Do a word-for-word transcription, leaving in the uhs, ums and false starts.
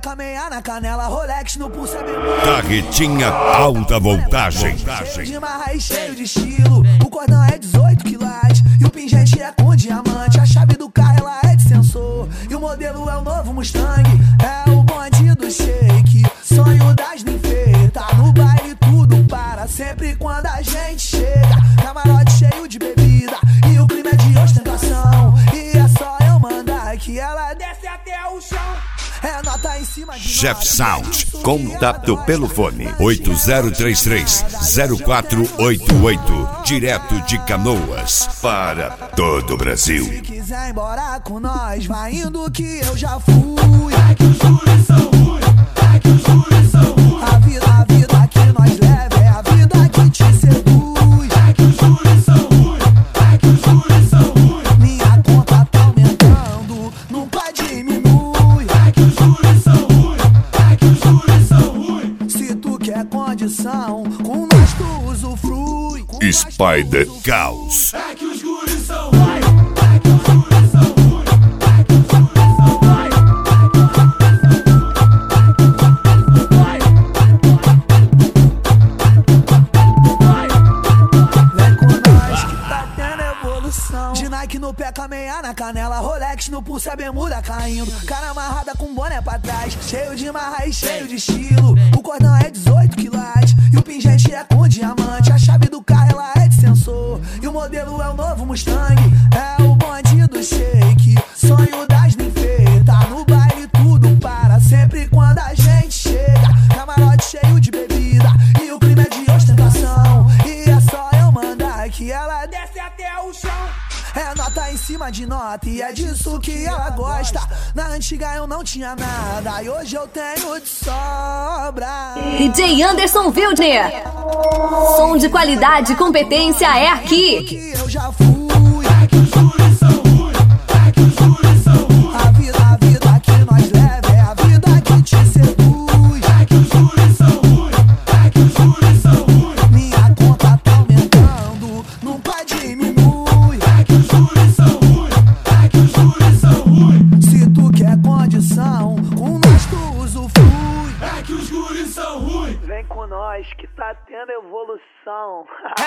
peca meia na canela, Rolex no pulso é bem. Carretinha alta voltagem. Cheio de marra e cheio de estilo. O cordão é dezoito quilates e o pingente é com diamante. A chave do carro ela é de sensor e o modelo é o novo Mustang. É o bonde do shake, sonho das ninfeitas. Tá no baile tudo para sempre quando a gente chega. Camarote cheio de bebida e o clima é de ostentação. E é só eu mandar que ela desce até o chão. É nota em cima de Chef Sound, contato pelo fone oito zero três três zero quatro oito oito, direto de Canoas para todo o Brasil. Se quiser ir embora com nós, vai indo que eu já fui. É que os juros são ruins, é que os juros são ruins. A vida, a vida que nós leva é a vida que te seduz. É que os juros são ruins, é que os juros são ruins. Minha conta tá aumentando, nunca diminui. Com nós tu usufrui. Spider Caos. É que os guris são ruins. É que os guris são ruins. É que os guris são ruins. Vem com nós que tá tendo evolução. De Nike no pé, meia na canela, Rolex no pulso, a bermuda caindo. Cara amarrada com boné pra trás, cheio de marra e cheio de estilo. O cordão é dezoito quilates e o pingente é com diamante. A chave do carro ela é de sensor e o modelo é o novo Mustang. É o bonde do shake, sonho das ninfeitas. Tá no baile tudo para sempre quando a gente chega. Camarote cheio de bebida e o clima é de ostentação. E é só eu mandar que ela desce até o chão. É nota em cima de nota e é disso que ela gosta. Na antiga eu não tinha nada e hoje eu tenho de sobra. D J Anderson Wildner. Som de qualidade e competência é aqui. Que eu já fui. É que os juros são ruins, é que os juros são ruins. A vida, a vida que nós leva é a vida que te seduz. É que os juros são ruins, é que os juros são ruins. Minha conta tá aumentando, nunca diminui. Se tu quer condição, com nós tu usufrui. É que os guris são ruins. Vem com nós que tá tendo evolução.